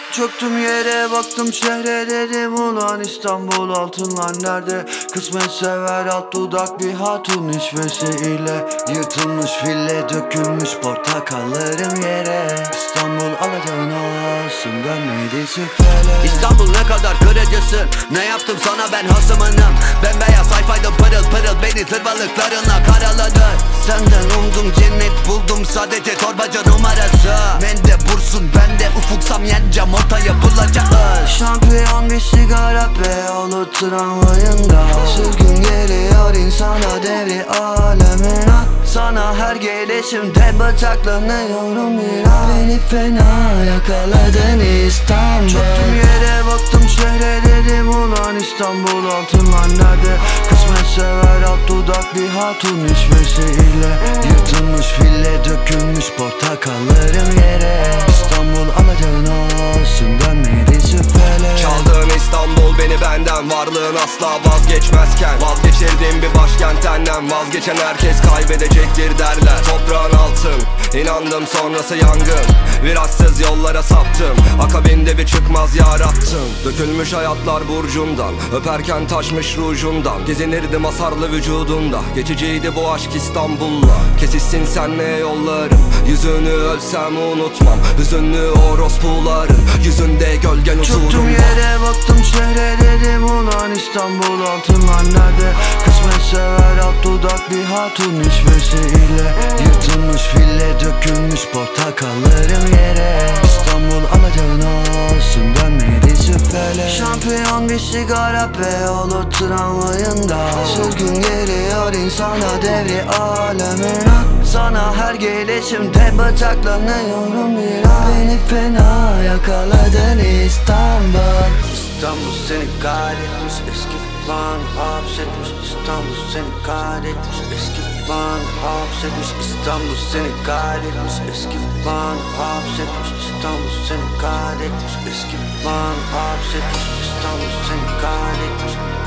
Çöktüm yere baktım şehre dedim ulan İstanbul altınlar nerede? Kısmet sever alt dudak bir hatun işvesiyle yırtılmış fille dökülmüş portakallarım yere. İstanbul alacağın olsun dönmedi süfele. İstanbul ne kadar kırıcısın, ne yaptım sana ben hasımınım. Bembeyaz sayfaydım pırıl pırıl, beni zırvalıklarınla karaladın. Senden umdum cennet buldum sadece torbacı numarası. Mende bursun bende ufuksam yeneceğim orta yapılacağız. Şampiyon bir sigara Beyoğlu tramvayında sürgün geliyor insana devri alemin. Sana her gelişimde bıçaklanıyorum bir an. Beni fena yakaladın İstanbul. Çöktüm yere baktım şehre dedim ulan İstanbul altınlar nerede? Kısmet sever alt dudak bir hatun işvesiyle yırtılmış fille dökülmüş portakallarım yere. İstanbul alacağın olsun dönmedi süfele. Çaldığın İstanbul beni benden, varlığın asla vazgeçmezken vazgeçirdiğim bir başkent annem. Vazgeçen herkes kaybedecektir derler. Toprağın altın, inandım sonrası yangın. Viraçsız yollara saptım, akabinde bir çıkmaz yarattım. Dökülmüş hayatlar burcundan, öperken taşmış rujundan. Gezinirdim hasarlı vücudunda, geçiciydi bu aşk İstanbul'la. Kesişsin senle yollarım, yüzünü ölsem unutmam. Hüzünlü orospuların yüzünde gölgen Çöktüm huzurumda. yere baktım şehre dedim ulan İstanbul altınlar nerede? Kısmet sever alt dudak bir hatun işvesiyle yırtılmış fille dökülmüş portakallarım yere. İstanbul alacağın olsun dönmedi süfele. Şampiyon bir sigara Beyoğlu tramvayında sürgün geliyor insana devri alemin. Sana her gelişimde bıçaklanıyorum bir an. Beni fena yakaladın İstanbul. İstanbul seni kaydetmiş, eski plan hapsetmiş. İstanbul seni kaydetmiş, eski plan hapsetmiş. İstanbul seni kaydetmiş, eski plan hapsetmiş. İstanbul seni kaydetmiş, eski plan hapsetmiş. İstanbul seni kaydetmiş.